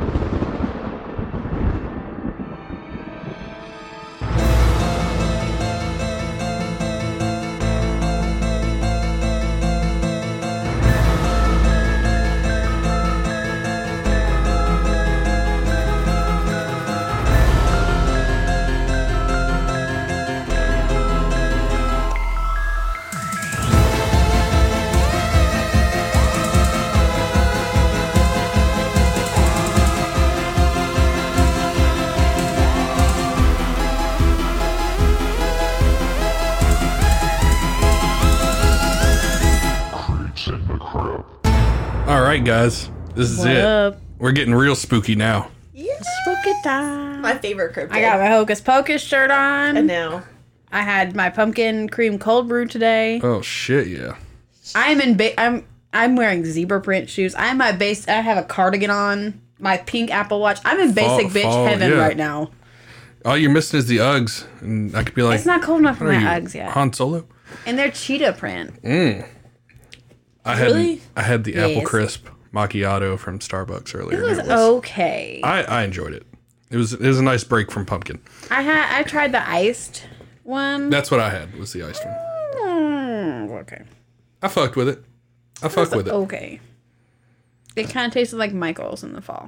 Alright guys, this is What it. up? We're getting real spooky now. Yeah. Spooky time. My favorite cryptid. I got my Hocus Pocus shirt on. I know. I had my pumpkin cream cold brew today. Oh shit, yeah. I'm wearing zebra print shoes. I have a cardigan on. My pink Apple Watch. I'm in basic bitch heaven right now. All you're missing is the Uggs. And I could be like, It's not cold enough for what my are you, Uggs yet. Han Solo? And they're cheetah print. I had the Apple Crisp macchiato from Starbucks earlier. It was okay. I enjoyed it. It was a nice break from pumpkin. I tried the iced one. That's what I had, was the iced one. Okay. I fucked with it. I fucked with it. Okay. It kind of tasted like Michael's in the fall.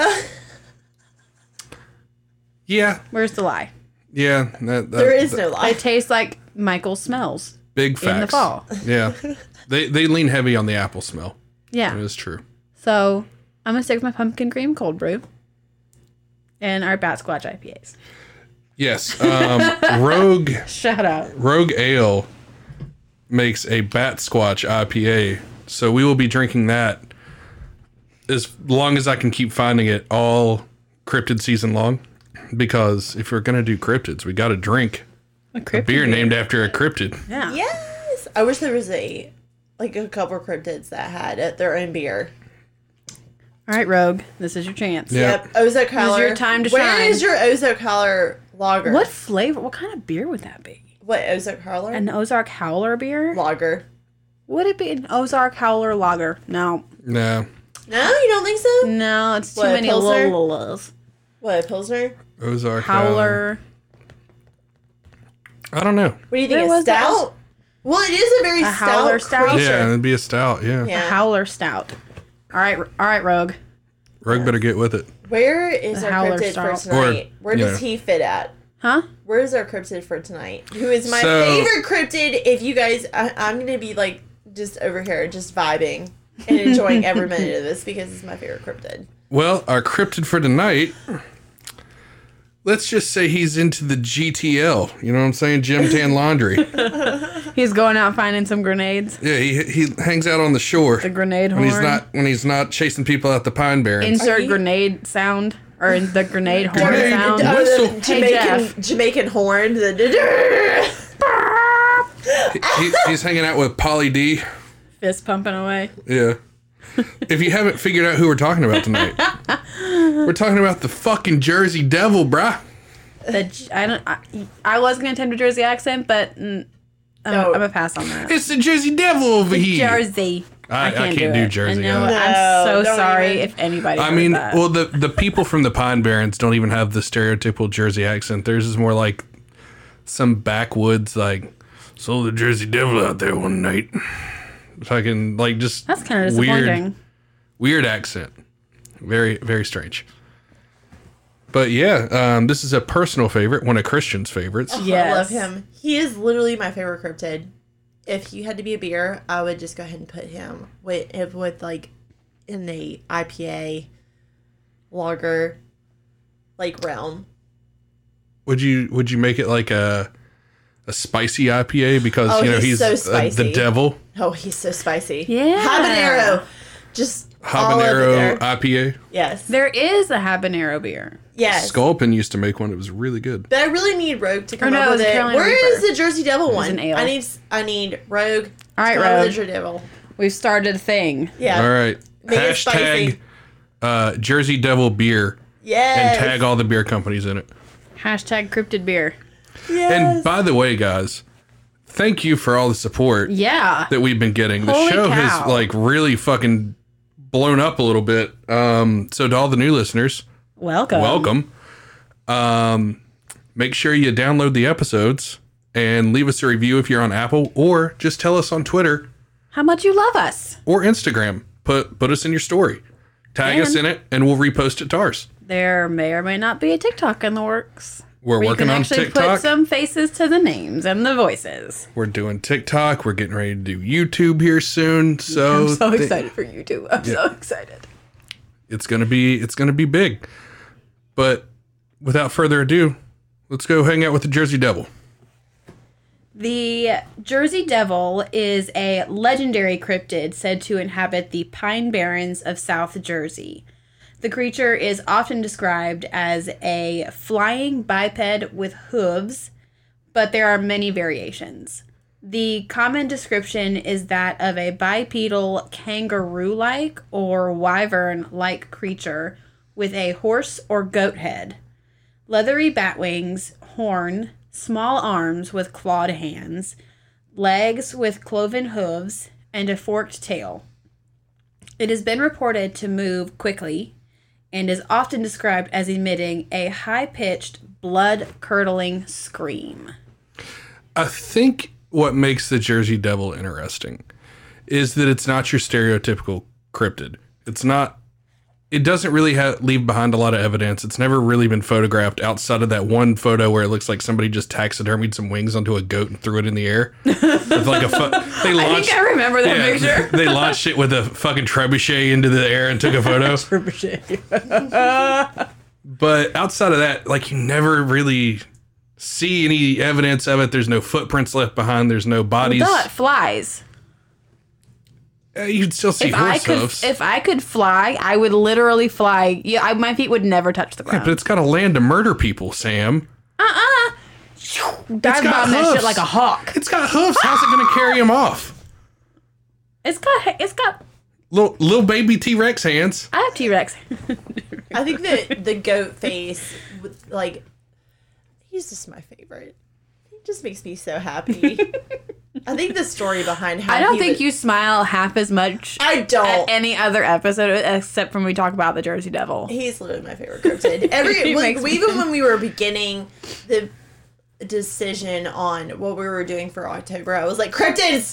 Yeah. Where's the lie? Yeah. There is no lie. It tastes like Michael smells. Big facts. In the fall. Yeah. They lean heavy on the apple smell. Yeah. It is true. So I'm gonna stick with my pumpkin cream cold brew and our Bat Squatch IPAs. Yes. Rogue Shout out. Rogue Ale makes a Bat Squatch IPA, so we will be drinking that as long as I can keep finding it all cryptid season long. Because if we're gonna do cryptids, we got to drink a beer named after a cryptid. Yeah. Yes. I wish there was a couple of cryptids that had their own beer. All right, Rogue. This is your chance. Yeah. Yep. Ozo Color. This is your time to Where shine. is your Ozo Color lager? What flavor? What kind of beer would that be? What, Ozo Color? An Ozark Howler beer? Lager. Would it be an Ozark Howler lager? No. No. No, you don't think so? No, it's too What, many Pilsner? lullas. What, Pilsner? Ozark Howler. I don't know. What do you think? There A was that- stout? Well, it is a very A Howler stout? creature. Yeah, it'd be a stout. Yeah. Yeah. A Howler stout. All right, Rogue. Rogue better get with it. Where is The our Howler cryptid stout. for tonight? Or, Where you does know. he fit at? Huh? Where is our cryptid for tonight? Who is my So- favorite cryptid? If you guys, I'm going to be like just over here, just vibing and enjoying every minute of this because it's my favorite cryptid. Well, our cryptid for tonight. Let's just say he's into the GTL. You know what I'm saying? Gym Tan Laundry. He's going out finding some grenades. Yeah, he hangs out on the shore. The grenade when horn. he's not chasing people out the Pine Barrens. Insert grenade sound or the grenade horn Grenade sound. whistle. Hey, Jeff. Jamaican horn. He's hanging out with Polly D. Fist pumping away. Yeah. If you haven't figured out who we're talking about tonight, we're talking about the fucking Jersey Devil, bruh. I was gonna attempt a Jersey accent, but I'm gonna pass on that. It's the Jersey Devil over here. Jersey. I can't do Jersey. I know. either. I'm so don't sorry even. if anybody. I heard mean, that. well, the people from the Pine Barrens don't even have the stereotypical Jersey accent. Theirs is more like some backwoods, like, saw the Jersey Devil out there one night. Fucking, like, just That's kind of disappointing. weird accent. Very, very strange. But yeah, this is a personal favorite, one of Christian's favorites. Yes. I love him. He is literally my favorite cryptid. If you had to be a beer, I would just go ahead and put him with like in the IPA lager like realm. Would you make it like a spicy IPA because Oh, you know he's he's so the spicy. devil? Oh, he's so spicy. Yeah. Habanero. Just all over Habanero there. IPA. Yes. There is a habanero beer. Yes. Sculpin used to make one. It was really good. But I really need Rogue to come no, up it with was it. Carolina Where is Reaper. the Jersey Devil one? an ale. I need Rogue. All right, to come up with Rogue. the Jersey Devil. We've started a thing. Yeah. All right. Make it spicy. Hashtag Jersey Devil beer Yes. and tag all the beer companies in it. Hashtag cryptid beer. Yes. And by the way, guys, thank you for all the support Yeah. that we've been getting. The Holy show cow. has like really fucking blown up a little bit. So to all the new listeners, welcome. Make sure you download the episodes and leave us a review if you're on Apple, or just tell us on Twitter how much you love us, or Instagram. Put us in your story, tag us in it, and we'll repost it to ours. There may or may not be a TikTok in the works. We're working on TikTok. Put some faces to the names and the voices. We're doing TikTok. We're getting ready to do YouTube here soon. So I'm so excited for YouTube. I'm so excited. It's gonna be big. But without further ado, let's go hang out with the Jersey Devil. The Jersey Devil is a legendary cryptid said to inhabit the Pine Barrens of South Jersey. The creature is often described as a flying biped with hooves, but there are many variations. The common description is that of a bipedal kangaroo-like or wyvern-like creature with a horse or goat head, leathery bat wings, horn, small arms with clawed hands, legs with cloven hooves, and a forked tail. It has been reported to move quickly and is often described as emitting a high-pitched, blood-curdling scream. I think what makes the Jersey Devil interesting is that it's not your stereotypical cryptid. It doesn't really leave behind a lot of evidence. It's never really been photographed outside of that one photo where it looks like somebody just taxidermied some wings onto a goat and threw it in the air. With like I think I remember that picture. They launched it with a fucking trebuchet into the air and took a photo. But outside of that, like, you never really see any evidence of it. There's no footprints left behind. There's no bodies. Well, it flies. You'd still see horse hooves. If I could fly, I would literally fly. Yeah, my feet would never touch the ground. Yeah, but it's got a land to murder people, Sam. Dive bomb that shit like a hawk. It's got hoofs. How's it going to carry him off? It's got little baby T-Rex hands. I have T-Rex. I think that the goat face, like, he's just my favorite. He just makes me so happy. I think the story behind how I don't think you smile half as much. I don't. At any other episode except when we talk about the Jersey Devil. He's literally my favorite cryptid. Even when we were beginning the decision on what we were doing for October, I was like, cryptids.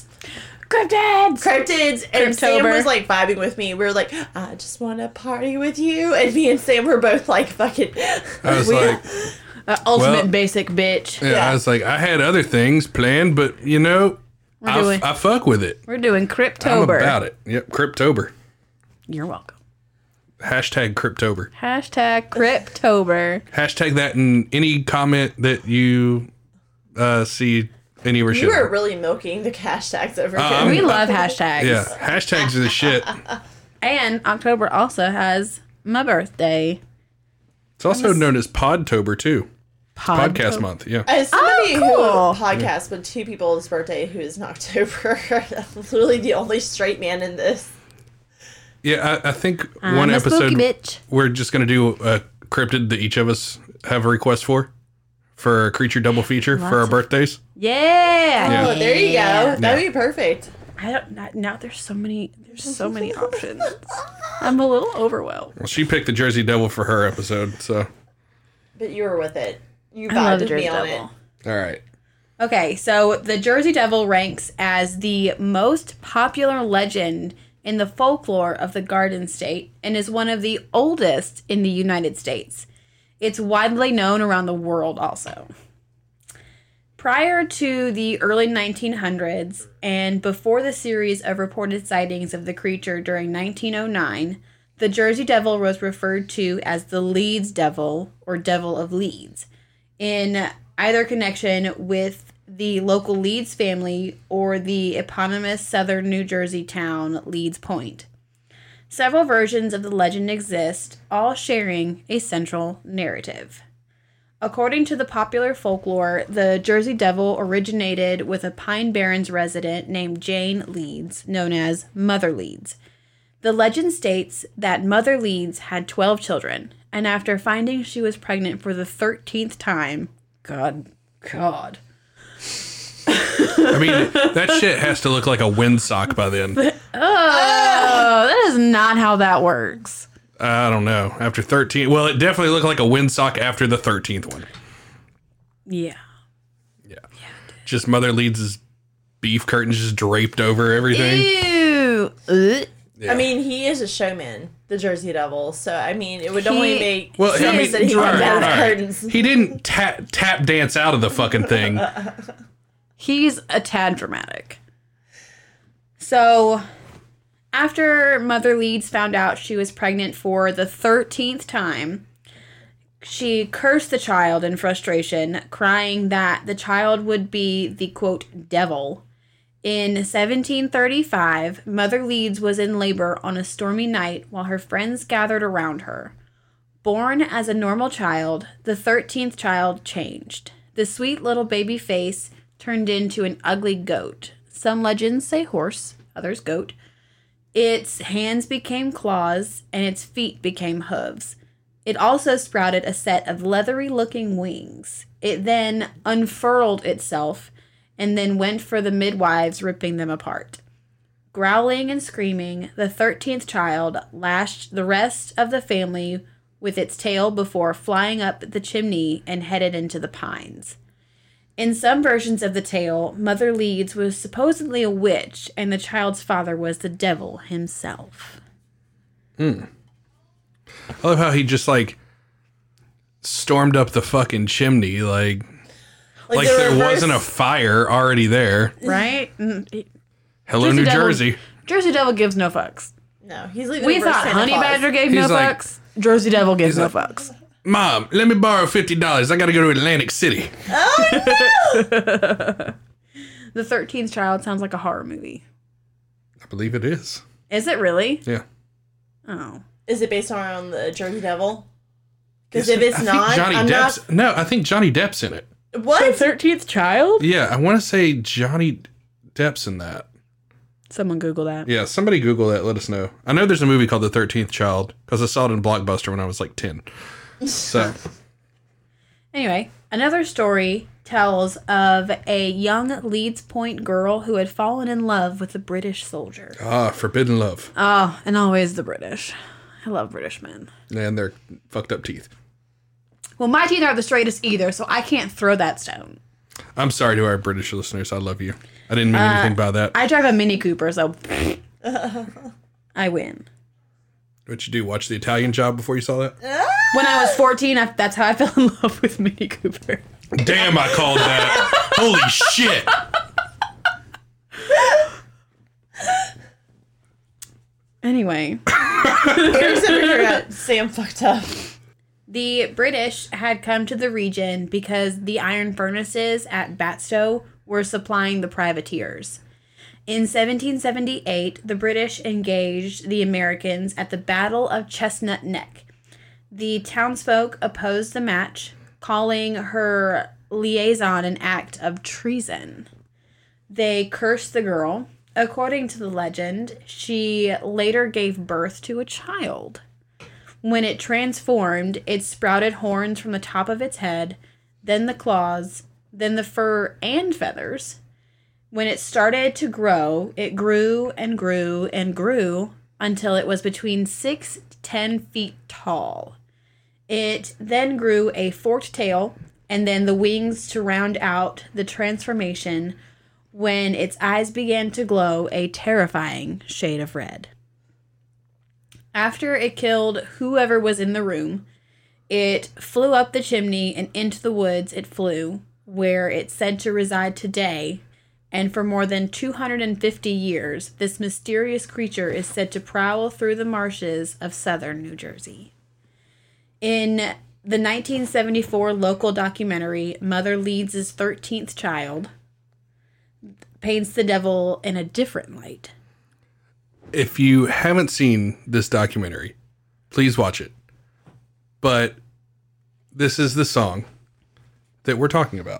And Sam was like vibing with me. We were like, I just want to party with you. And me and Sam were both like, fucking. I was like, ultimate basic bitch. Yeah, I was like, I had other things planned, but you know, I fuck with it. We're doing Cryptober. I'm about it. Yep, Cryptober. You're welcome. Hashtag Cryptober. Hashtag Cryptober. Hashtag that in any comment that you see any of our shit. You are really milking the hashtags over here. We love hashtags. Yeah, hashtags are the shit. And October also has my birthday. It's also known as Podtober, too. Podcast month, yeah. As somebody who podcasts with two people's birthday who is in October, I'm literally the only straight man in this. Yeah, I think one episode we're just going to do a cryptid that each of us have a request for a creature double feature for our birthdays. Yeah. Oh, there you go. That'd be perfect. Now there's so many options. I'm a little overwhelmed. Well, she picked the Jersey Devil for her episode, so. But you were with it. You I love vibed the with Jersey me on Devil. it. All right. Okay, so the Jersey Devil ranks as the most popular legend in the folklore of the Garden State and is one of the oldest in the United States. It's widely known around the world also. Prior to the early 1900s and before the series of reported sightings of the creature during 1909, the Jersey Devil was referred to as the Leeds Devil or Devil of Leeds, in either connection with the local Leeds family or the eponymous southern New Jersey town Leeds Point. Several versions of the legend exist, all sharing a central narrative. According to the popular folklore, the Jersey Devil originated with a Pine Barrens resident named Jane Leeds, known as Mother Leeds. The legend states that Mother Leeds had 12 children, and after finding she was pregnant for the 13th time, God. I mean, that shit has to look like a windsock by then. Oh, that is not how that works. I don't know. After 13, well, it definitely looked like a windsock after the 13th one. Yeah. Yeah. Just Mother Leeds' beef curtains just draped over everything. Ew. Ugh. Yeah. I mean, he is a showman, the Jersey Devil. So I mean, it would only make Well, I sense mean, that he all went right, down all the right. curtains. He didn't tap dance out of the fucking thing. He's a tad dramatic. So, after Mother Leeds found out she was pregnant for the 13th time, she cursed the child in frustration, crying that the child would be the, quote, devil. In 1735, Mother Leeds was in labor on a stormy night while her friends gathered around her. Born as a normal child, the 13th child changed. The sweet little baby face turned into an ugly goat. Some legends say horse, others goat. Its hands became claws, and its feet became hooves. It also sprouted a set of leathery-looking wings. It then unfurled itself, and then went for the midwives, ripping them apart. Growling and screaming, the 13th child lashed the rest of the family with its tail before flying up the chimney and headed into the pines. In some versions of the tale, Mother Leeds was supposedly a witch, and the child's father was the devil himself. I love how he just, like, stormed up the fucking chimney, like Like there wasn't a fire already there. Right? Hello, New Jersey. Jersey Devil gives no fucks. No, he's like the We reverse thought Santa Honey Claus. Badger gave no He's like- fucks. Jersey Devil gives no like- fucks. Mom, let me borrow $50. I gotta go to Atlantic City. The 13th child sounds like a horror movie. I believe it is. Is it really? Yeah. Oh. Is it based on the Jersey Devil? Because Yes, if it's I think not, Johnny I'm Depp's. No, I think Johnny Depp's in it. not. What? The 13th child? Yeah, I want to say Johnny Depp's in that. Someone Google that. Yeah, somebody Google that. Let us know. I know there's a movie called The 13th Child because I saw it in Blockbuster when I was like 10. So, Anyway, another story tells of a young Leeds Point girl who had fallen in love with a British soldier. Forbidden Love. Oh, and always the British. I love British men. And their fucked up teeth. Well, my teeth aren't the straightest either, so I can't throw that stone. I'm sorry to our British listeners. I love you. I didn't mean anything by that. I drive a Mini Cooper, so I win. What'd you do? Watch The Italian Job before you saw that? When I was 14, that's how I fell in love with Mini Cooper. Damn, I called that. Holy shit. Anyway, Eric's over here at Sam fucked up. the British had come to the region because the iron furnaces at Batstow were supplying the privateers. In 1778, the British engaged the Americans at the Battle of Chestnut Neck. The townsfolk opposed the match, calling her liaison an act of treason. They cursed the girl. According to the legend, she later gave birth to a child. When it transformed, it sprouted horns from the top of its head, then the claws, then the fur and feathers. When it started to grow, it grew and grew and grew until it was between 6 to 10 feet tall. It then grew a forked tail and then the wings to round out the transformation when its eyes began to glow a terrifying shade of red. After it killed whoever was in the room, it flew up the chimney and into the woods it flew, where it's said to reside today. And for more than 250 years, this mysterious creature is said to prowl through the marshes of southern New Jersey. In the 1974 local documentary, Mother Leeds' 13th Child paints the devil in a different light. If you haven't seen this documentary, please watch it. But this is the song that we're talking about.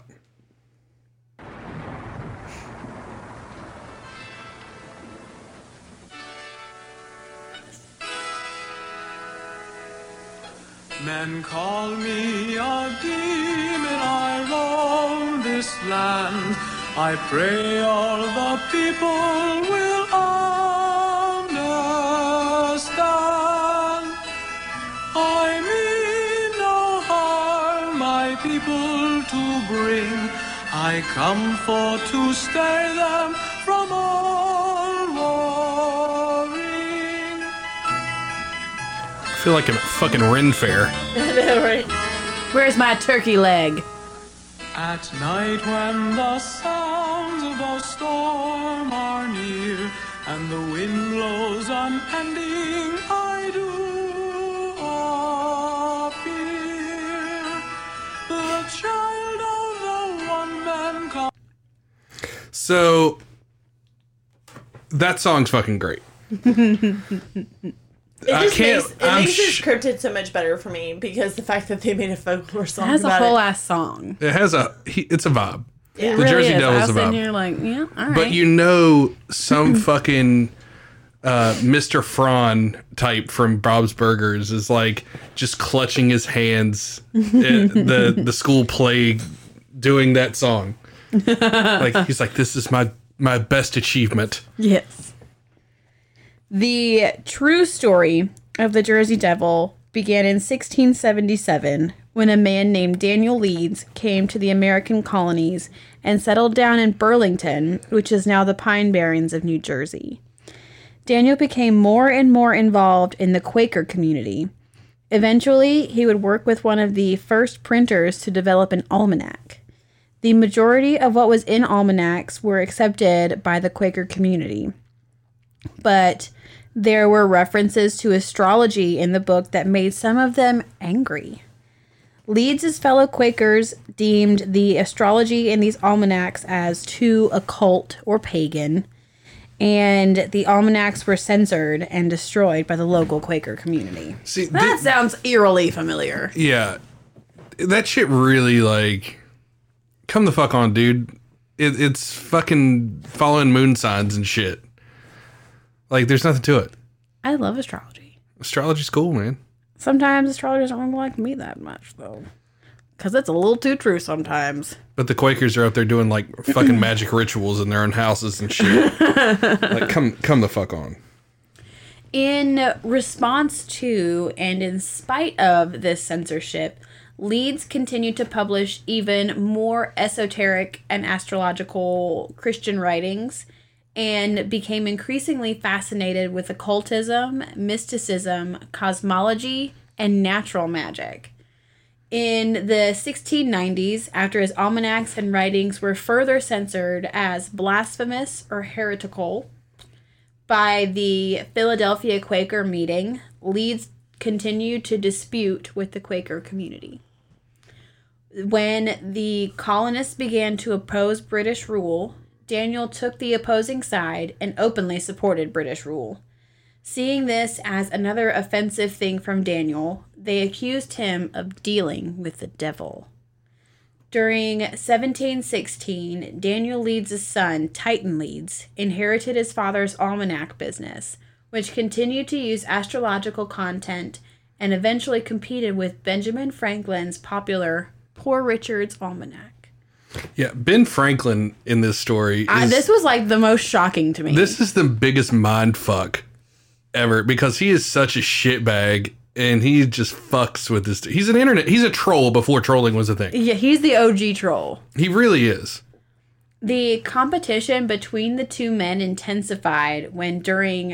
Men call me a demon, I roam this land, I pray all the people will understand. I mean no harm, my people to bring. I come for to stay them from all warring. I feel like a fucking Ren fair. Right. Where's my turkey leg? At night when the sounds of the storm are near and the wind blows unending, I do appear, the child of the one man called. So that song's fucking great. It I just can't- makes, it I'm makes this sh- cryptid so much better for me because the fact that they made a folklore song It has a about whole it. ass song. It has it's a vibe. Yeah. The Really Jersey is. Devil's I was a sitting vibe. here like, yeah, all right. But you know, some fucking Mr. Fron type from Bob's Burgers is like just clutching his hands at the school play doing that song. Like he's like, this is my best achievement. Yes. The true story of the Jersey Devil began in 1677 when a man named Daniel Leeds came to the American colonies and settled down in Burlington, which is now the Pine Barrens of New Jersey. Daniel became more and more involved in the Quaker community. Eventually, he would work with one of the first printers to develop an almanac. The majority of what was in almanacs were accepted by the Quaker community, but there were references to astrology in the book that made some of them angry. Leeds' fellow Quakers deemed the astrology in these almanacs as too occult or pagan, and the almanacs were censored and destroyed by the local Quaker community. See, That sounds eerily familiar. yeah, that shit really like, come the fuck on, dude. It's fucking following moon signs and shit. Like, there's nothing to it. I love astrology. Astrology's cool, man. Sometimes astrologers don't like me that much, though. Because it's a little too true sometimes. But the Quakers are out there doing like fucking magic rituals in their own houses and shit. Like, come the fuck on. In response to and in spite of this censorship, Leeds continued to publish even more esoteric and astrological Christian writings and became increasingly fascinated with occultism, mysticism, cosmology, and natural magic. In the 1690s, after his almanacs and writings were further censored as blasphemous or heretical by the Philadelphia Quaker meeting, Leeds continued to dispute with the Quaker community. When the colonists began to oppose British rule, Daniel took the opposing side and openly supported British rule. Seeing this as another offensive thing from Daniel, they accused him of dealing with the devil. During 1716, Daniel Leeds' son, Titan Leeds, inherited his father's almanac business, which continued to use astrological content and eventually competed with Benjamin Franklin's popular Poor Richard's Almanac. Yeah, Ben Franklin in this story is, This was like the most shocking to me. this is the biggest mind fuck ever because he is such a shitbag and he just fucks with this. He's a troll before trolling was a thing. Yeah, he's the OG troll. He really is. The competition between the two men intensified when during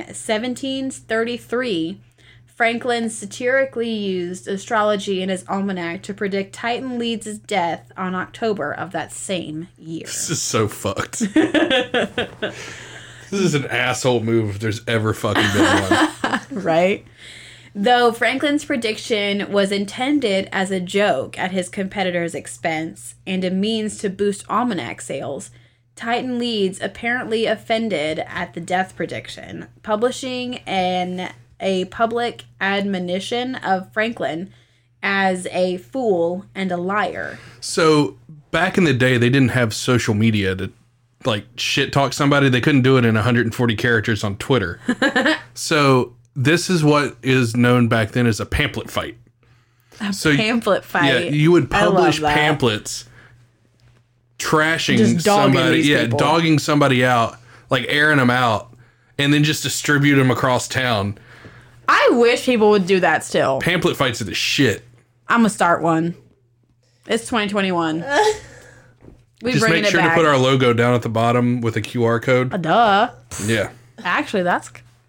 1733, Franklin satirically used astrology in his almanac to predict Titan Leeds' death on October of that same year. This is so fucked. This is an asshole move if there's ever fucking been one. Right? Though Franklin's prediction was intended as a joke at his competitor's expense and a means to boost almanac sales, Titan Leeds apparently offended at the death prediction, publishing a public admonition of Franklin as a fool and a liar. So back in the day, they didn't have social media to like shit talk somebody. They couldn't do it in 140 characters on Twitter. So this is what is known back then as a pamphlet fight. Pamphlet fight. Yeah, you would I love publish that. pamphlets trashing Just dogging somebody, these people. dogging somebody out, like airing them out, and then just distribute them across town. I wish people would do that still. Pamphlet fights are the shit. I'm gonna start one. It's 2021. We Just bringing make sure it to back. put our logo down at the bottom with a QR code. Duh. Yeah. Actually, that's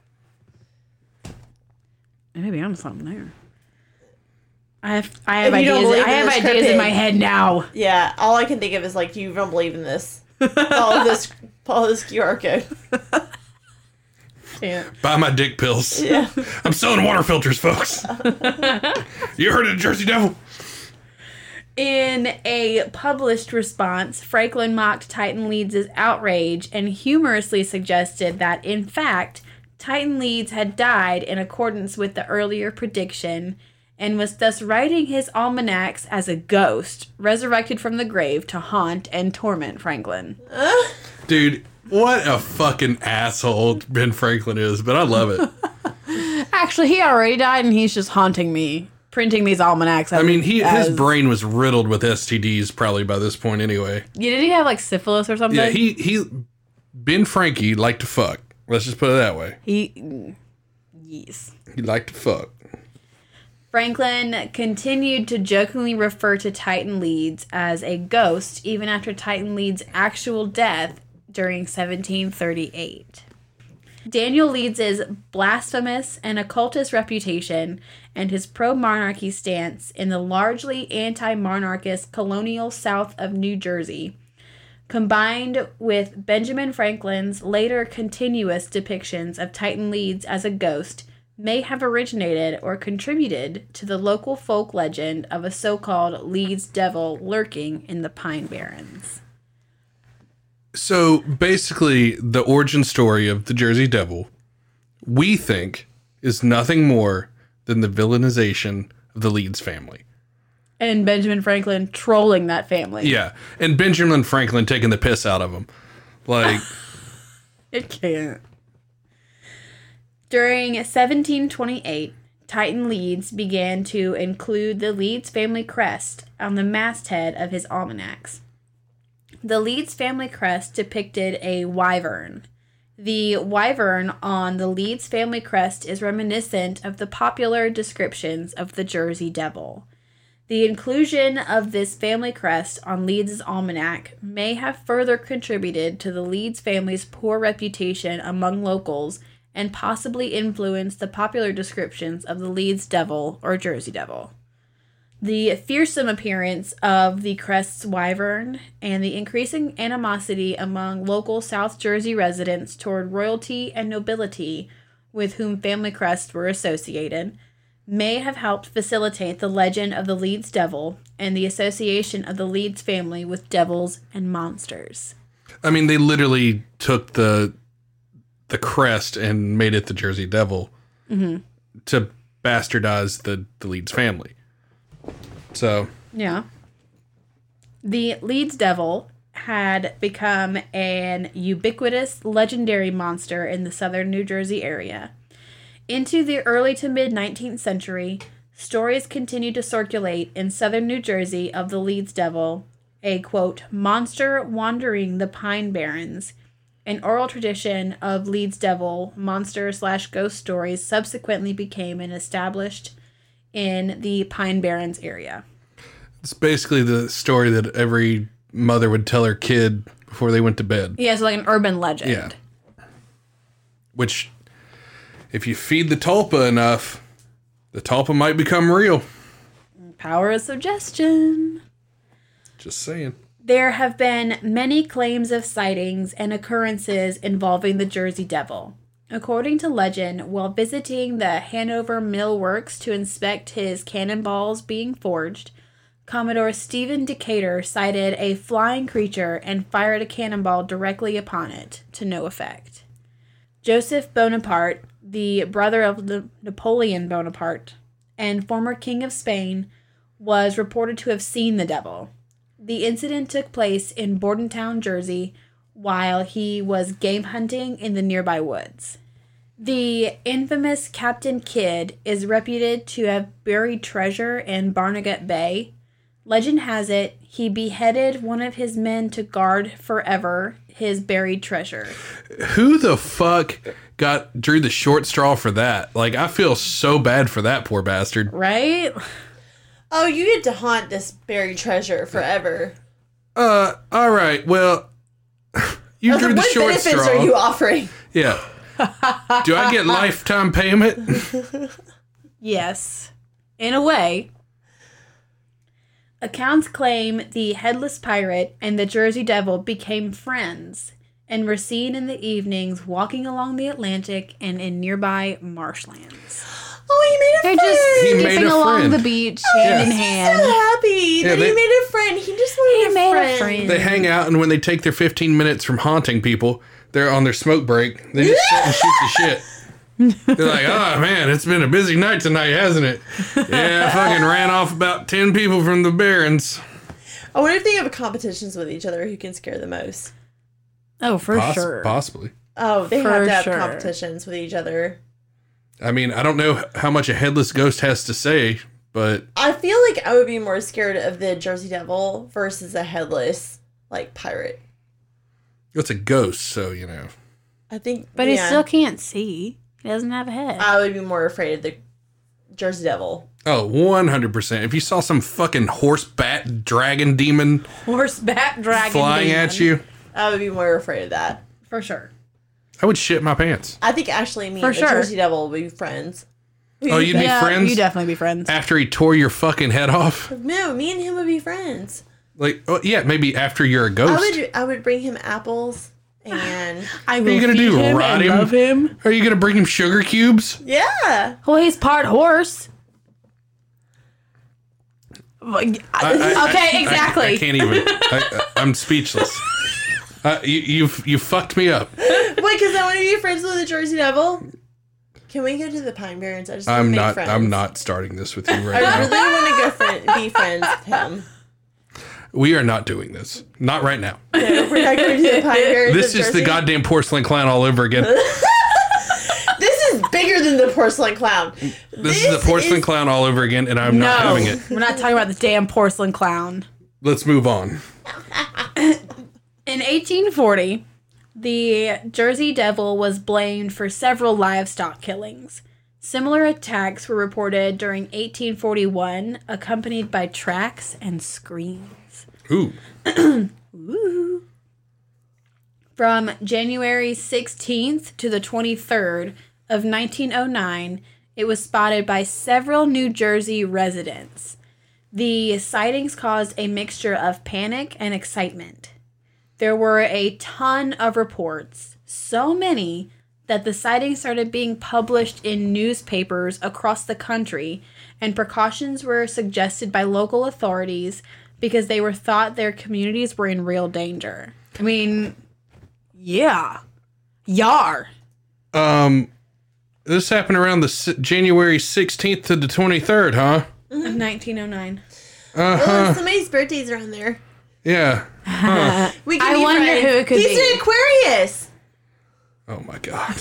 maybe I'm something there. I have If you don't ideas. believe I in have this ideas in cryptid- my head now. Yeah, all I can think of is like, you don't believe in this. Follow this QR code. Can't. Buy my dick pills. Yeah. I'm selling water filters, folks. You heard of the Jersey Devil? In a published response, Franklin mocked Titan Leeds' outrage and humorously suggested that, in fact, Titan Leeds had died in accordance with the earlier prediction and was thus writing his almanacs as a ghost, resurrected from the grave to haunt and torment Franklin. Dude, what a fucking asshole Ben Franklin is, but I love it. Actually, he already died and he's just haunting me, printing these almanacs. I mean, his brain was riddled with STDs probably by this point anyway. Yeah, did he have like syphilis or something? Yeah, Ben Frankie liked to fuck. Let's just put it that way. Yes. He liked to fuck. Franklin continued to jokingly refer to Titan Leeds as a ghost even after Titan Leeds' actual death during 1738. Daniel Leeds' blasphemous and occultist reputation and his pro-monarchy stance in the largely anti-monarchist colonial South of New Jersey, combined with Benjamin Franklin's later continuous depictions of Titan Leeds as a ghost, may have originated or contributed to the local folk legend of a so-called Leeds devil lurking in the Pine Barrens. So basically, the origin story of the Jersey Devil, we think, is nothing more than the villainization of the Leeds family. And Benjamin Franklin trolling that family. Yeah, and Benjamin Franklin taking the piss out of them. Like, It can't. During 1728, Titan Leeds began to include the Leeds family crest on the masthead of his almanacs. The Leeds family crest depicted a wyvern. The wyvern on the Leeds family crest is reminiscent of the popular descriptions of the Jersey Devil. The inclusion of this family crest on Leeds' almanac may have further contributed to the Leeds family's poor reputation among locals and possibly influenced the popular descriptions of the Leeds Devil or Jersey Devil. The fearsome appearance of the crest's wyvern and the increasing animosity among local South Jersey residents toward royalty and nobility with whom family crests were associated may have helped facilitate the legend of the Leeds Devil and the association of the Leeds family with devils and monsters. I mean, they literally took the crest and made it the Jersey Devil to bastardize the Leeds family. So, Yeah. The Leeds Devil had become an ubiquitous legendary monster in the southern New Jersey area. Into the early to mid 19th century, stories continued to circulate in southern New Jersey of the Leeds Devil, a, quote, monster wandering the Pine Barrens. An oral tradition of Leeds Devil monster/ghost stories subsequently became established in the Pine Barrens area. it's basically the story that every mother would tell her kid before they went to bed. Yeah, so like an urban legend. Yeah. Which, if you feed the tulpa enough, the tulpa might become real. Power of suggestion. Just saying. There have been many claims of sightings and occurrences involving the Jersey Devil. According to legend, while visiting the Hanover Mill Works to inspect his cannonballs being forged, Commodore Stephen Decatur sighted a flying creature and fired a cannonball directly upon it, to no effect. Joseph Bonaparte, the brother of Napoleon Bonaparte and former King of Spain, was reported to have seen the devil. The incident took place in Bordentown, Jersey, while he was game hunting in the nearby woods. The infamous Captain Kidd is reputed to have buried treasure in Barnegat Bay, Legend has it he beheaded one of his men to guard forever his buried treasure. Who the fuck drew the short straw for that? Like, I feel so bad for that poor bastard. Right? Oh, you get to haunt this buried treasure forever. All right. Well, you drew the What short benefits straw. are you offering? Yeah. Do I get lifetime payment? Yes. In a way. Accounts claim the Headless Pirate and the Jersey Devil became friends and were seen in the evenings walking along the Atlantic and in nearby marshlands. Oh, he made a They're friend. just He made skipping a along friend. the beach hand in So hand. happy that they- he made a friend. He just wanted a friend. They hang out, and when they take their 15 minutes from haunting people, they're on their smoke break. They just sit and shoot the shit. They're like, oh man, it's been a busy night tonight, hasn't it? Yeah, I fucking ran off about 10 people from the Barrens. I wonder if they have competitions with each other who can scare the most. Oh, for sure. Possibly. Oh, they For have to have sure. competitions with each other. I mean, I don't know how much a headless ghost has to say, but I feel like I would be more scared of the Jersey Devil versus a headless, like, pirate. it's a ghost, so, you know. I think, But he still can't see. He doesn't have a head. I would be more afraid of the Jersey Devil. Oh, 100%. If you saw some fucking horse bat dragon demon Horseback dragon flying demon. at you, I would be more afraid of that. For sure. I would shit my pants. I think Ashley and me For and the sure. Jersey Devil will be friends. Oh, you'd be friends? You definitely be friends. After he tore your fucking head off? No, me and him would be friends. Like, oh, yeah, maybe after you're a ghost. I would bring him apples and I Are you gonna do feed him rot and him? love him. Are you gonna bring him sugar cubes? yeah. Well, he's part horse. Okay, exactly. I can't even. I'm speechless. You fucked me up. Wait, because I want to be friends with the Jersey Devil. Can we go to the Pine Barrens? I just want to I'm make not. friends. I'm not starting this with you right I really now. want to be friends with him. We are not doing this. Not right now. No, we're not going to the Pine Barrens. This of is the Jersey. goddamn porcelain clown all over again. This is bigger than the porcelain clown. This is the porcelain clown all over again, and I'm not having it. We're not talking about the damn porcelain clown. Let's move on. In 1840, the Jersey Devil was blamed for several livestock killings. Similar attacks were reported during 1841, accompanied by tracks and screams. Ooh. From January 16th to the 23rd of 1909, it was spotted by several New Jersey residents. The sightings caused a mixture of panic and excitement. There were a ton of reports, so many that the sightings started being published in newspapers across the country, and precautions were suggested by local authorities because they were thought their communities were in real danger. I mean, yeah. Yar. This happened around the January 16th to the 23rd, huh? Of 1909. Oh, somebody's birthday's around there. Yeah. We can I be wonder friends. who it could He's be. an Aquarius. Oh my god.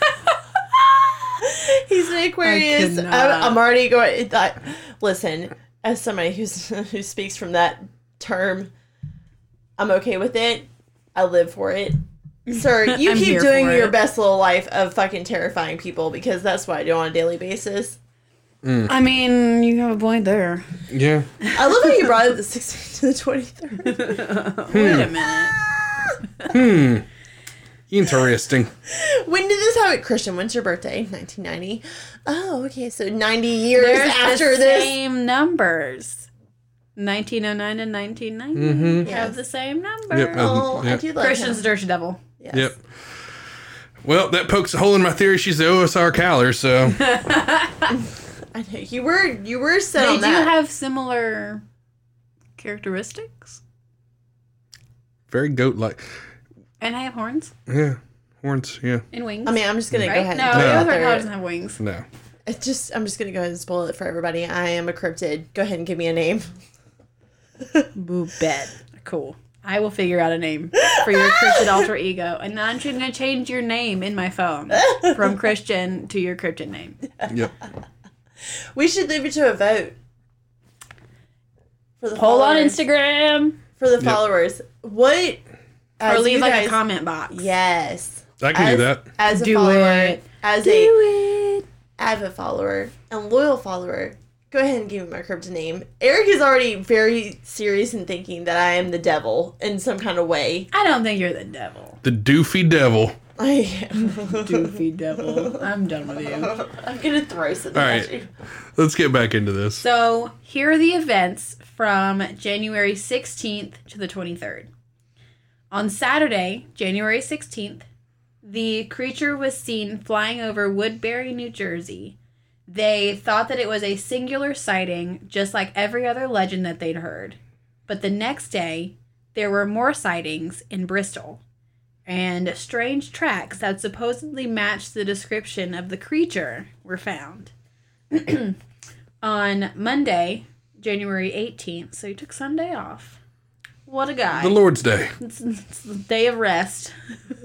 He's an Aquarius. cannot. I'm already going. Listen, as somebody who speaks from that term, I'm okay with it. I live for it. Sir, you I'm keep here doing for your it. best little life of fucking terrifying people because that's what I do on a daily basis. I mean, you have a point there. Yeah. I love how you brought up the 16th to the 23rd. Wait a minute. Interesting. When did this happen? Christian, when's your birthday? 1990. Oh, okay. So 90 years There's after the this. same numbers. 1909 and 1990 have the same number. Yep. Oh, I Yep. do love Christian's him. Jersey Devil. Yes. Yep. Well, that pokes a hole in my theory. She's the OSR Caller, so I know. You were set They on do that. have similar characteristics. very goat-like. And I have horns Yeah, horns. Yeah, and wings. I mean, I'm just gonna go right? ahead. No, and throw it the out other there. cow doesn't have wings. no. I'm just gonna go ahead and spoil it for everybody. I am a cryptid. Go ahead and give me a name. Boo bet. Cool. I will figure out a name for your cryptid alter ego, and I'm just gonna change your name in my phone from Christian to your cryptid name. Yep. We should leave it to a vote For the Poll on followers. Instagram. For the followers. What? Or leave you like guys- a comment box. Yes. I can do that. As a Do follower. it. As Do a it. avid follower and loyal follower. Go ahead and give me my cryptid name. Eric is already very serious in thinking that I am the devil in some kind of way. I don't think you're the devil. The doofy devil. I am. Doofy devil. I'm done with you. I'm gonna throw something All at right. you. Let's get back into this. So, here are the events from January 16th to the 23rd. On Saturday, January 16th, the creature was seen flying over Woodbury, New Jersey. They thought that it was a singular sighting, just like every other legend that they'd heard. But the next day, there were more sightings in Bristol, and strange tracks that supposedly matched the description of the creature were found. On Monday, January 18th, so he took Sunday off. What a guy. The Lord's Day. It's the day of rest.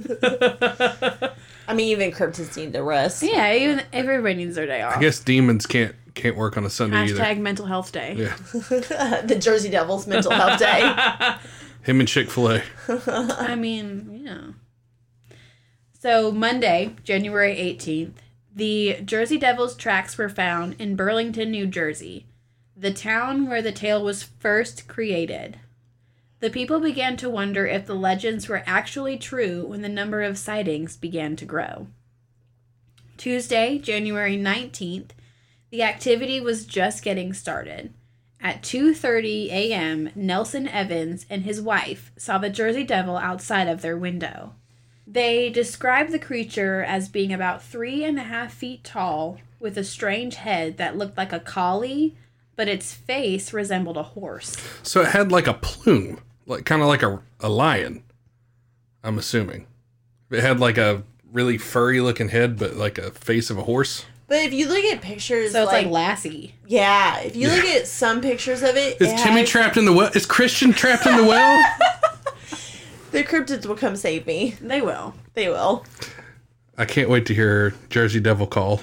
I mean, even cryptids need to rest. Yeah, even everybody needs their day off. I guess demons can't work on a Sunday either. Hashtag mental health day. Yeah. The Jersey Devils Mental Health Day. Him and Chick-fil-A. I mean, yeah. So Monday, January 18th, the Jersey Devils tracks were found in Burlington, New Jersey, the town where the tale was first created. The people began to wonder if the legends were actually true when the number of sightings began to grow. Tuesday, January 19th, the activity was just getting started. At 2:30 a.m., Nelson Evans and his wife saw the Jersey Devil outside of their window. They described the creature as being about 3.5 feet tall, with a strange head that looked like a collie, but its face resembled a horse. So it had like a plume, like kind of like a lion. I'm assuming it had like a really furry looking head, but like a face of a horse. But if you look at pictures, So it's like Lassie. yeah, if you look at some pictures of it, Is Timmy trapped in the well? Is Christian trapped in the well? the cryptids will come save me. They will. They will. I can't wait to hear Jersey Devil call.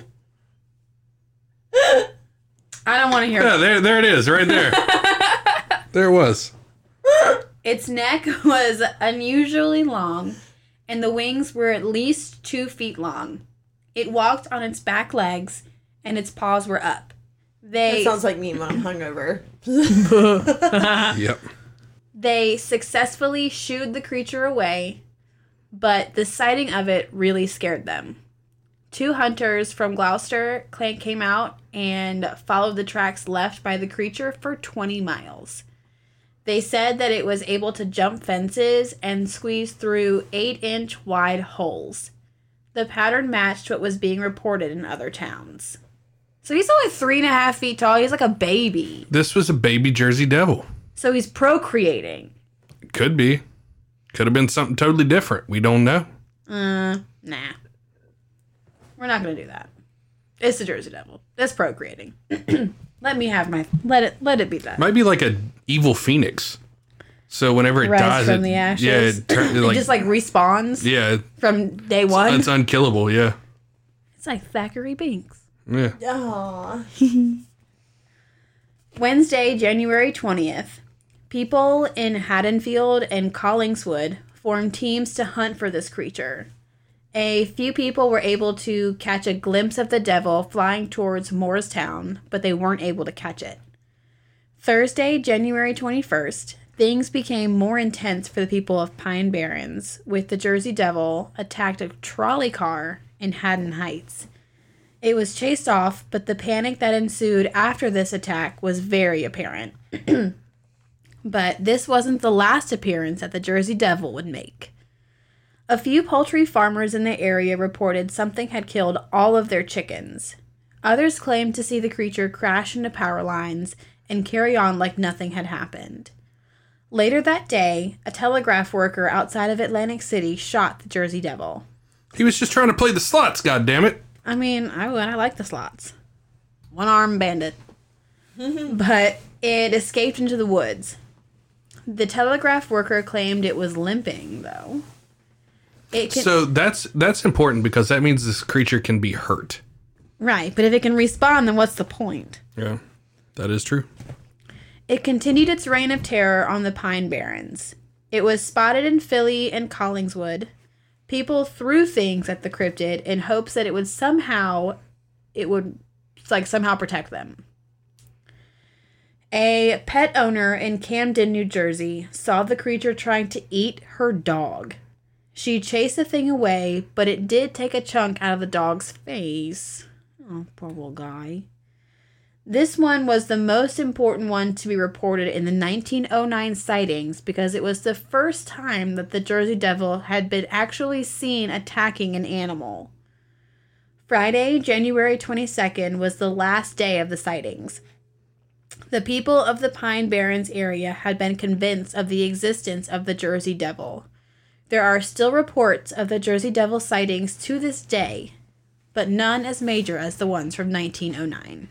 I don't want to hear Yeah, there it is, right there. There it was. Its neck was unusually long, and the wings were at least 2 feet long. It walked on its back legs, and its paws were up. That sounds like me when I'm hungover. Yep. They successfully shooed the creature away, but the sighting of it really scared them. 2 hunters from Gloucester came out and followed the tracks left by the creature for 20 miles. They said that it was able to jump fences and squeeze through 8-inch wide holes. The pattern matched what was being reported in other towns. So he's only 3.5 feet tall. He's like a baby. This was a baby Jersey Devil. So he's procreating. Could be. Could have been something totally different. We don't know. Nah. We're not going to do that. It's the Jersey Devil. That's procreating. Let me have my... Let it be that. Might be like a evil phoenix. So whenever it Rise dies, from the ashes. yeah, it It just like respawns yeah, from day one. it's unkillable. Yeah, It's like Thackeray Binks. yeah. Aww. Wednesday, January 20th. People in Haddonfield and Collingswood formed teams to hunt for this creature. A few people were able to catch a glimpse of the devil flying towards Moorestown, but they weren't able to catch it. Thursday, January 21st, things became more intense for the people of Pine Barrens, with the Jersey Devil attacked a trolley car in Haddon Heights. It was chased off, but the panic that ensued after this attack was very apparent. But this wasn't the last appearance that the Jersey Devil would make. A few poultry farmers in the area reported something had killed all of their chickens. Others claimed to see the creature crash into power lines and carry on like nothing had happened. Later that day, a telegraph worker outside of Atlantic City shot the Jersey Devil. He was just trying to play the slots. God damn it! I mean, I like the slots. One-armed bandit. But it escaped into the woods. The telegraph worker claimed it was limping, though. So that's important because that means this creature can be hurt. Right, but if it can respawn, then what's the point? Yeah, that is true. It continued its reign of terror on the Pine Barrens. It was spotted in Philly and Collingswood. People threw things at the cryptid in hopes that it would somehow protect them. A pet owner in Camden, New Jersey, saw the creature trying to eat her dog. She chased the thing away, but it did take a chunk out of the dog's face. Oh, poor little guy. This one was the most important one to be reported in the 1909 sightings because it was the first time that the Jersey Devil had been actually seen attacking an animal. Friday, January 22nd, was the last day of the sightings. The people of the Pine Barrens area had been convinced of the existence of the Jersey Devil. There are still reports of the Jersey Devil sightings to this day, but none as major as the ones from 1909.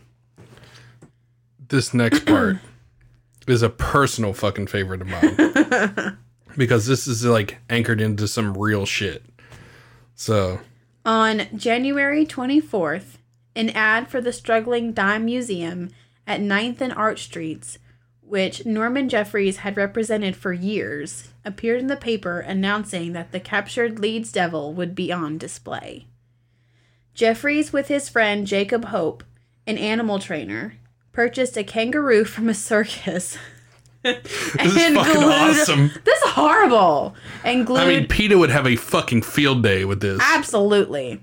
This next part is a personal fucking favorite of mine. Because this is like anchored into some real shit. So. On January 24th, an ad for the struggling Dime Museum at 9th and Arch Streets, which Norman Jeffries had represented for years, appeared in the paper announcing that the captured Leeds Devil would be on display. Jeffries, with his friend Jacob Hope, an animal trainer, purchased a kangaroo from a circus. This is fucking awesome. This is horrible. And glued. I mean, PETA would have a fucking field day with this. Absolutely.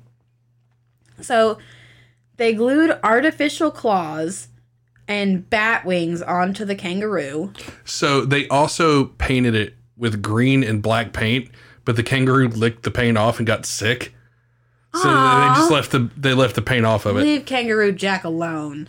So they glued artificial claws and bat wings onto the kangaroo. So they also painted it with green and black paint, but the kangaroo licked the paint off and got sick. So they just left the paint off of it. Leave Kangaroo Jack alone.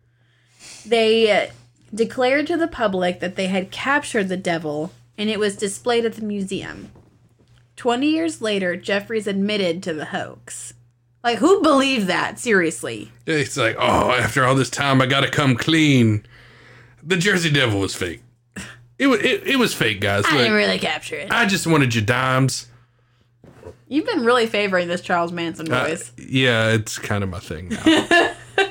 They declared to the public that they had captured the devil, and it was displayed at the museum. 20 years later, Jeffries admitted to the hoax. Like, who believed that? Seriously. It's like, oh, after all this time, I gotta come clean. The Jersey Devil was fake. It was fake, guys. I didn't really capture it. I just wanted your dimes. You've been really favoring this Charles Manson voice. Yeah, it's kind of my thing now.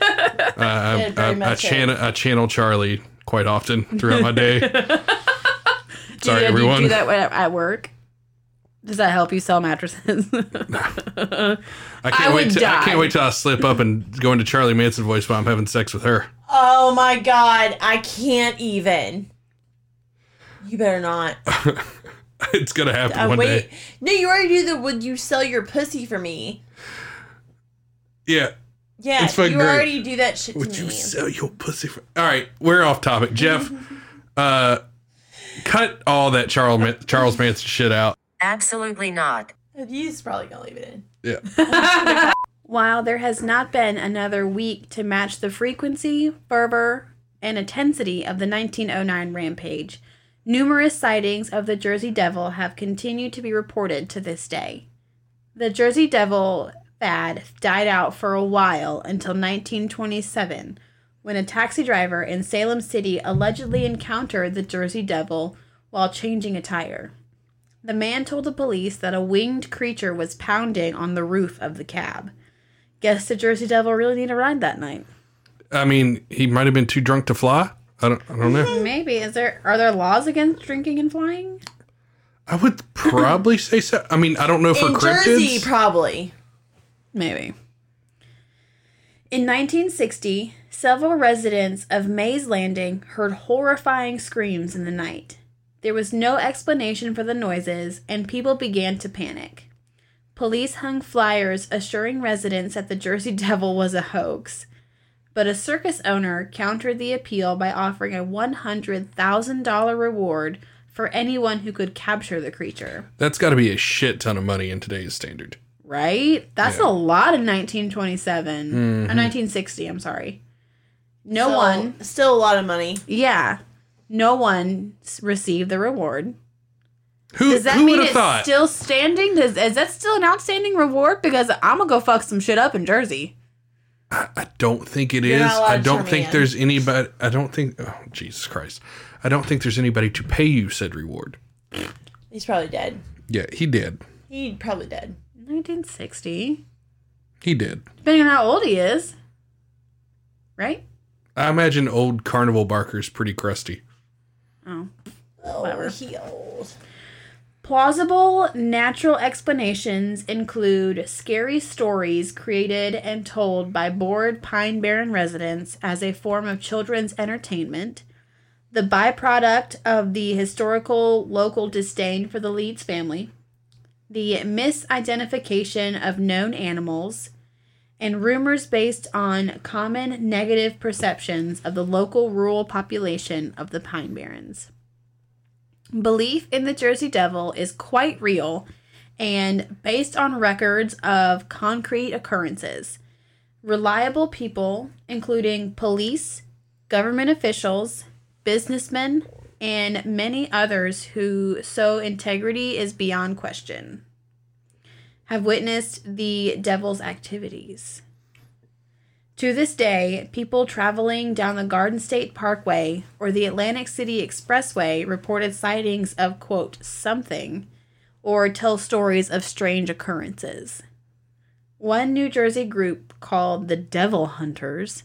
I channel Charlie quite often throughout my day. Sorry, everyone. Do you do that at work? Does that help you sell mattresses? I can't wait till I slip up and go into Charlie Manson voice while I'm having sex with her. Oh my god, I can't even. You better not. It's gonna happen one day. No, you already do the would you sell your pussy for me? Yeah. Yeah, it's you great. already do that shit Would to me. you sell your pussy for... All right, we're off topic. Jeff, cut all that Charles Manson shit out. Absolutely not. He's probably gonna leave it in. Yeah. While there has not been another week to match the frequency, fervor, and intensity of the 1909 rampage, numerous sightings of the Jersey Devil have continued to be reported to this day. The Jersey Devil fad died out for a while until 1927, when a taxi driver in Salem City allegedly encountered the Jersey Devil while changing a tire. The man told the police that a winged creature was pounding on the roof of the cab. Guess the Jersey Devil really need a ride that night. I mean, he might have been too drunk to fly. I don't know. Maybe. Are there laws against drinking and flying? I would probably say so. I mean, I don't know for cryptids. Jersey, probably. Maybe. In 1960, several residents of Mays Landing heard horrifying screams in the night. There was no explanation for the noises, and people began to panic. Police hung flyers assuring residents that the Jersey Devil was a hoax. But a circus owner countered the appeal by offering a $100,000 reward for anyone who could capture the creature. That's got to be a shit ton of money in today's standard. Right? That's a lot in 1927. Or 1960, I'm sorry. Still a lot of money. Yeah. No one received the reward. Who would have thought? Still standing? Is that still an outstanding reward? Because I'm going to go fuck some shit up in Jersey. I don't think it is. I don't think there's anybody. I don't think. Oh, Jesus Christ. I don't think there's anybody to pay you said reward. He's probably dead. Yeah, he did. He probably dead. 1960. He did. Depending on how old he is. Right? I imagine old carnival barker's pretty crusty. Oh. Oh, he old. Plausible natural explanations include scary stories created and told by bored Pine Barren residents as a form of children's entertainment, the byproduct of the historical local disdain for the Leeds family, the misidentification of known animals, and rumors based on common negative perceptions of the local rural population of the Pine Barrens. Belief in the Jersey Devil is quite real and based on records of concrete occurrences. Reliable people, including police, government officials, businessmen, and many others who so integrity is beyond question, have witnessed the devil's activities. To this day, people traveling down the Garden State Parkway or the Atlantic City Expressway reported sightings of, quote, something, or tell stories of strange occurrences. One New Jersey group called the Devil Hunters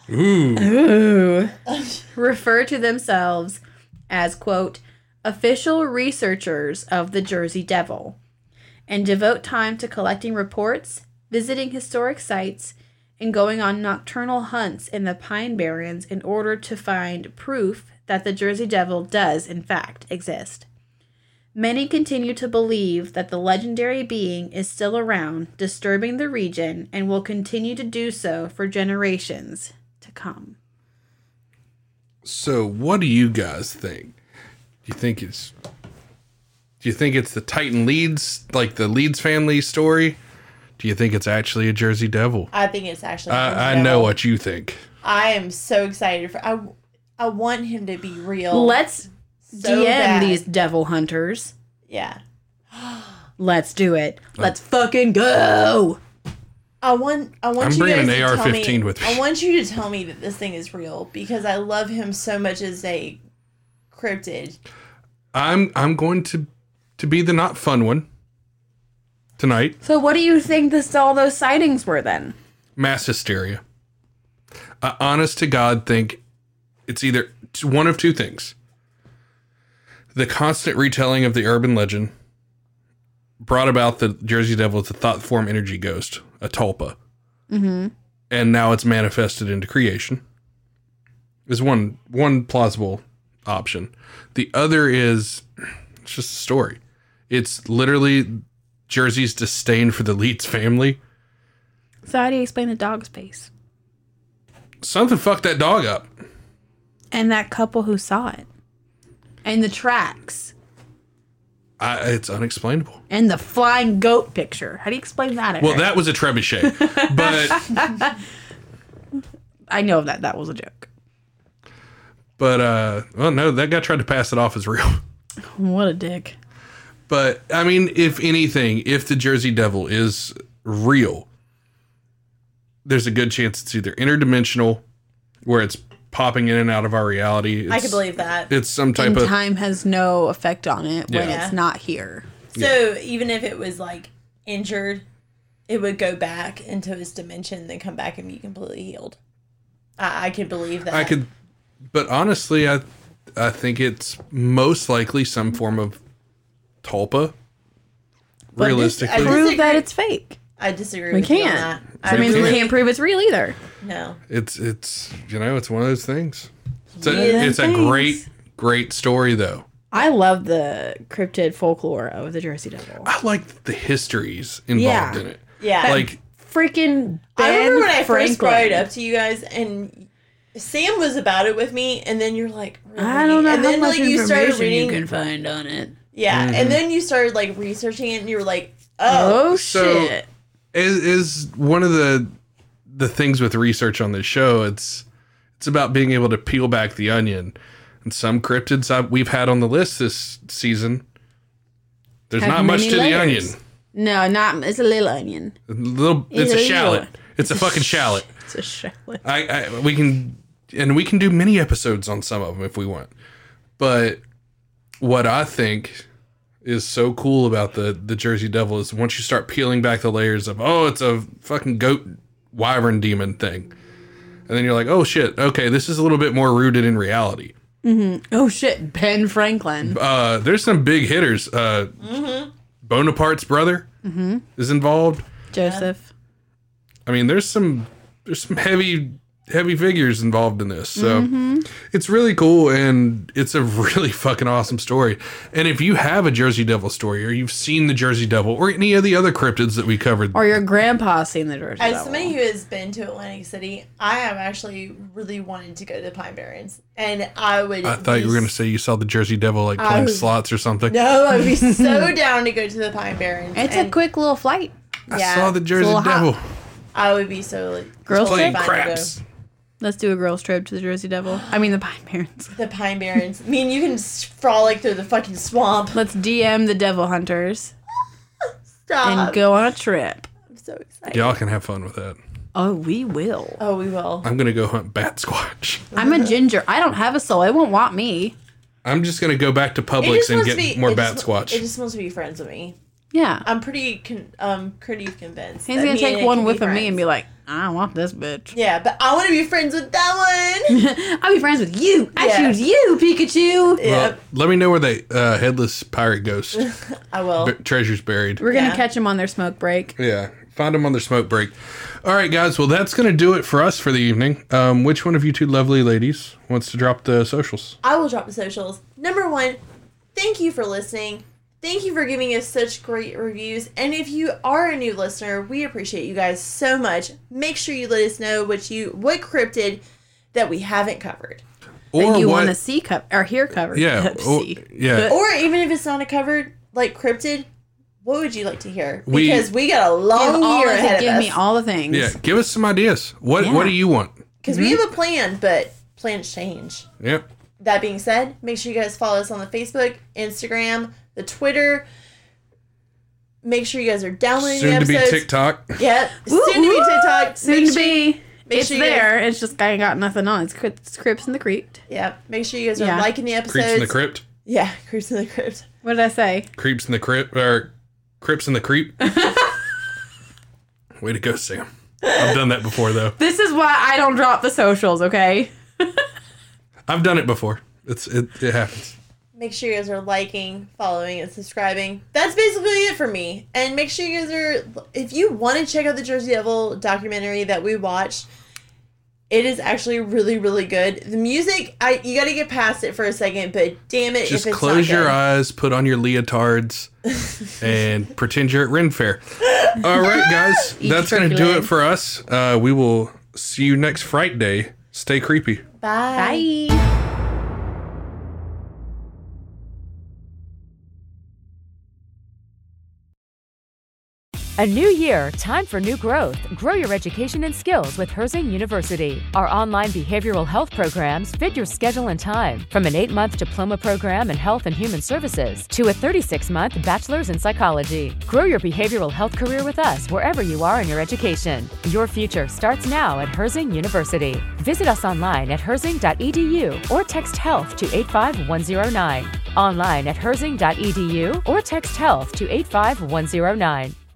refer to themselves as, quote, official researchers of the Jersey Devil, and devote time to collecting reports, visiting historic sites, and going on nocturnal hunts in the Pine Barrens in order to find proof that the Jersey Devil does, in fact, exist. Many continue to believe that the legendary being is still around, disturbing the region, and will continue to do so for generations to come. So, what do you guys think? Do you think it's the Titan Leeds, like the Leeds family story? Do you think it's actually a Jersey Devil? I think it's actually. I know what you think. I am so excited for. I want him to be real. Let's so DM bad. these devil hunters. Yeah. Let's do it. Let's fucking go. I want I'm you guys bringing to an tell AR-15 me, with me. I want you to tell me that this thing is real because I love him so much as a cryptid. I'm going to be the not fun one tonight. So what do you think all those sightings were then? Mass hysteria. I honest to God think it's either one of two things. The constant retelling of the urban legend brought about the Jersey Devil as a thought form energy ghost, a tulpa. Mm-hmm. And now it's manifested into creation. Is one plausible option. The other is it's just a story. It's literally Jersey's disdain for the Leeds family. So how do you explain the dog's face? Something fucked that dog up. And that couple who saw it. And the tracks. It's unexplainable. And the flying goat picture. How do you explain that? Well, Eric? that was a trebuchet. But I know that was a joke. well, no, that guy tried to pass it off as real. What a dick. But, I mean, if anything, if the Jersey Devil is real, there's a good chance it's either interdimensional, where it's popping in and out of our reality. I can believe that. It's some type And of... time has no effect on it when Yeah. it's not here. So even if it was like injured, it would go back into his dimension, then come back and be completely healed. I could believe that. I could... But honestly, I think it's most likely some form of tulpa. Realistically. Prove that it's fake. I disagree We with you on can't. that. I mean, we can't prove it's real either. No. It's it's one of those things. It's a, Yeah, it's a thanks. great story though. I love the cryptid folklore of the Jersey Devil. I like the histories involved in it. Yeah. Like Freaking Ben I remember when I Franklin. first brought it up to you guys, and Sam was about it with me, and then you're like, really? I don't know and how then much like you started information reading, you can find on it. yeah, Mm-hmm. and then you started like researching it, and you were like, oh, Oh, So- shit. is one of the things with research on this show. It's about being able to peel back the onion. And some cryptids we've had on the list this season, there's Have not much many to the layers. onion. No, not. It's a little onion. It's a little. shallot. It's a fucking shallot. It's a shallot. We can do mini episodes on some of them if we want. But what I think is so cool about the Jersey Devil is once you start peeling back the layers of, oh, it's a fucking goat wyvern demon thing. And then you're like, oh shit, okay, this is a little bit more rooted in reality. Oh shit, Ben Franklin. There's some big hitters. Bonaparte's brother is involved. Joseph. I mean, there's some heavy figures involved in this. So it's really cool, and it's a really fucking awesome story. And if you have a Jersey Devil story, or you've seen the Jersey Devil, or any of the other cryptids that we covered, Or your grandpa's seen the Jersey As Devil. somebody who has been to Atlantic City, I have actually really wanted to go to the Pine Barrens, and I would. I thought you were going to say you saw the Jersey Devil like playing slots or something. No, I'd be so down to go to the Pine Barrens. It's a and quick little flight. I saw the Jersey little hop. Devil I would be so like, Girls playing trip? fine to go. craps. Let's do a girls trip to the Jersey Devil. I mean the Pine Barrens. The Pine Barrens. I mean, you can frolic through the fucking swamp. Let's DM the Devil Hunters Stop. and go on a trip. I'm so excited. Y'all can have fun with that. Oh, we will. Oh, we will. I'm going to go hunt Bat Squatch. I'm a ginger. I don't have a soul. It won't want me. I'm just going to go back to Publix and get more Bat Squatch. It just wants to be friends with me. Yeah. I'm pretty convinced. He's that gonna me and take it one can whiff of me friends. and be like, I don't want this bitch. Yeah, but I want to be friends with that one. I'll be friends with you. I Yeah. choose you, Pikachu. Yeah, Well, let me know where the headless pirate ghost I will. treasure's buried. We're gonna Yeah. catch him on their smoke break. Yeah, find them on their smoke break. All right, guys. Well, that's going to do it for us for the evening. Which one of you two lovely ladies wants to drop the socials? I will drop the socials. Number one, thank you for listening. Thank you for giving us such great reviews. And if you are a new listener, we appreciate you guys so much. Make sure you let us know what cryptid that we haven't covered. Or that you what? want to see or hear covered. Yeah, or, See. yeah. Or even if it's not a covered, like cryptid, what would you like to hear? We- Because we got a Give, long all year of ahead it, give of me us. all the things. Yeah, give us some ideas. What Yeah. What do you want? Because we have a plan, but plans change. Yep. That being said, make sure you guys follow us on the Facebook, Instagram, the Twitter. Make sure you guys are downloading Soon the to be episodes. TikTok. Yep. Woo, Soon to be woo. TikTok. Soon Make to sure- be. make It's sure you guys- there. It's just I ain't got nothing on. It's Crips in the Creek. Yep. Make sure you guys are Yeah. liking the episodes. Creeps in the crypt. Yeah, Creeps in the Crypt. What did I say? Creeps in the crypt. Or Crips in the creep. Way to go, Sam. I've done that before, though. This is why I don't drop the socials, okay? I've done it before. It happens. Make sure you guys are liking, following, and subscribing. That's basically it for me. And make sure you guys are, if you want to check out the Jersey Devil documentary that we watched, it is actually really, really good. The music, you got to get past it for a second, but damn it, Just if it's close not your good. eyes, put on your leotards, and pretend you're at Ren Fair. All right, guys. That's going to do turkey it for us. We will see you next Fright Day. Stay creepy. Bye. Bye. A new year, time for new growth. Grow your education and skills with Herzing University. Our online behavioral health programs fit your schedule and time. From an 8-month diploma program in health and human services to a 36-month bachelor's in psychology. Grow your behavioral health career with us wherever you are in your education. Your future starts now at Herzing University. Visit us online at herzing.edu or text health to 85109. Online at herzing.edu or text health to 85109.